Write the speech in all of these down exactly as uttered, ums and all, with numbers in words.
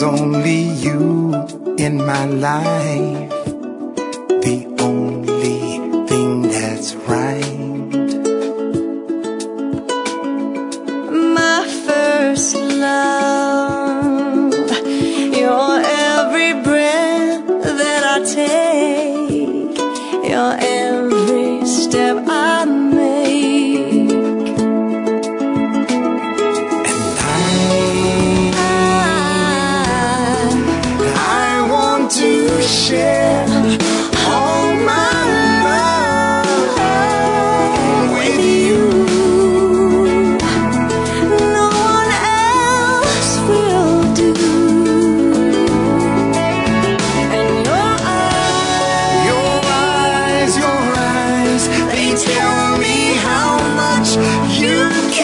only you in my life, the only thing that's right. My first love, you're every breath that I take, you're every step I make. And I, I, I want to share all my love with you. No one else will do. And your eyes, Your eyes, your eyes, they tell me how much you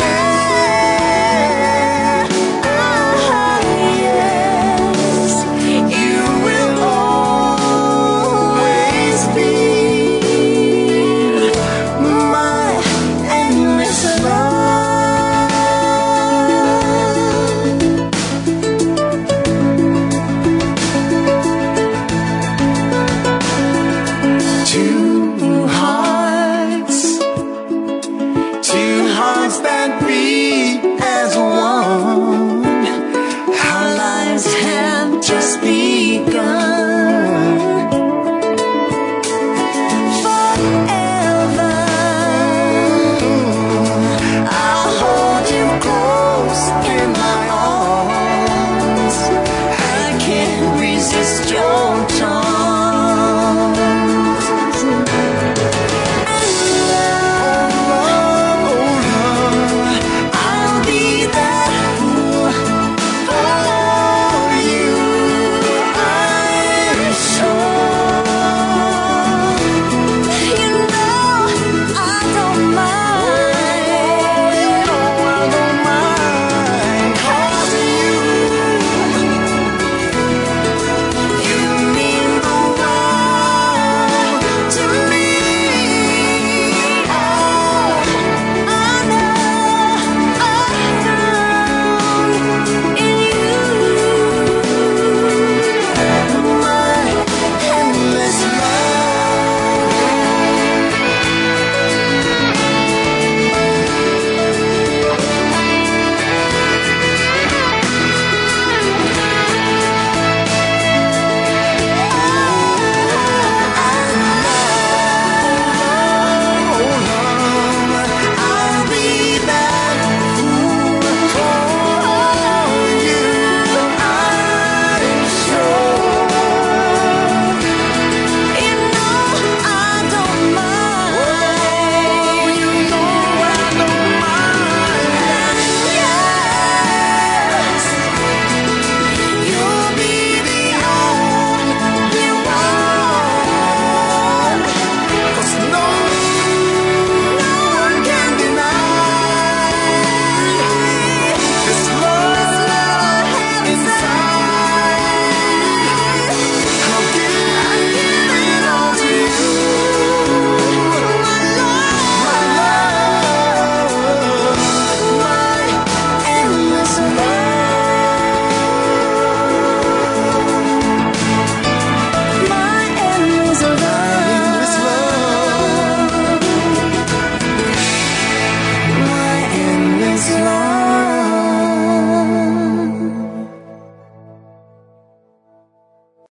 care. ah, yes, You will always be my endless love. To